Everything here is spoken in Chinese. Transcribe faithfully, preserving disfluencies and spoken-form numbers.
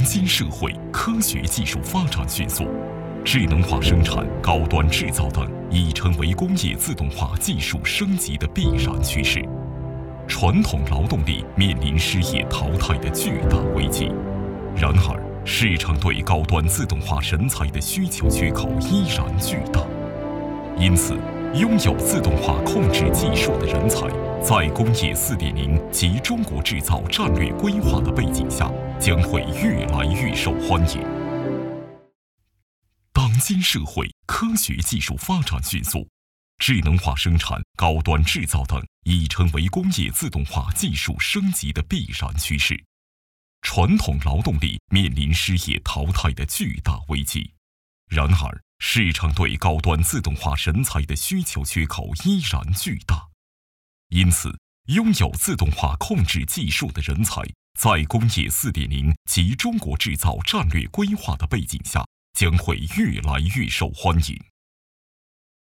今社会科学技术发展迅速，智能化生产、高端制造等已成为工业自动化技术升级的必然趋势。传统劳动力面临失业淘汰的巨大危机。然而，市场对高端自动化人才的需求缺口依然巨大。因此，拥有自动化控制技术的人才，在工业 四点零 及中国制造战略规划的背景下，将会越来越受欢迎。当今社会科学技术发展迅速，智能化生产、高端制造等已成为工业自动化技术升级的必然趋势。传统劳动力面临失业淘汰的巨大危机。然而，市场对高端自动化人才的需求缺口依然巨大。因此，拥有自动化控制技术的人才，在工业 四点零 及中国制造战略规划的背景下，将会越来越受欢迎。